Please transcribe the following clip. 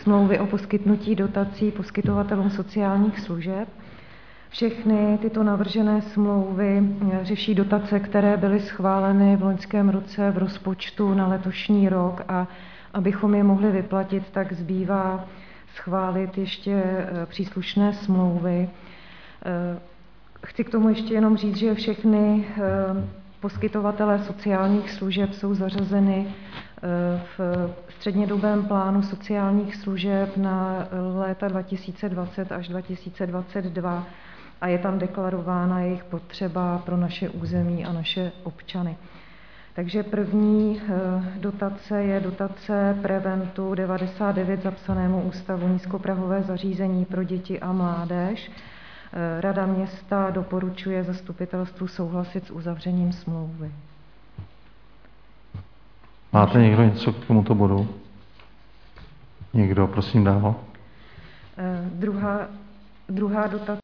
smlouvy o poskytnutí dotací poskytovatelům sociálních služeb. Všechny tyto navržené smlouvy řeší dotace, které byly schváleny v loňském roce v rozpočtu na letošní rok, a abychom je mohli vyplatit, tak zbývá schválit ještě příslušné smlouvy. Chci k tomu ještě jenom říct, že všechny poskytovatelé sociálních služeb jsou zařazeny v střednědobém plánu sociálních služeb na léta 2020 až 2022 a je tam deklarována jejich potřeba pro naše území a naše občany. Takže první dotace je dotace Preventu 99 zapsanému ústavu nízkoprahové zařízení pro děti a mládež. Rada města doporučuje zastupitelstvu souhlasit s uzavřením smlouvy. Máte někdo něco k tomuto bodu? Někdo, prosím dál. Druhá dotace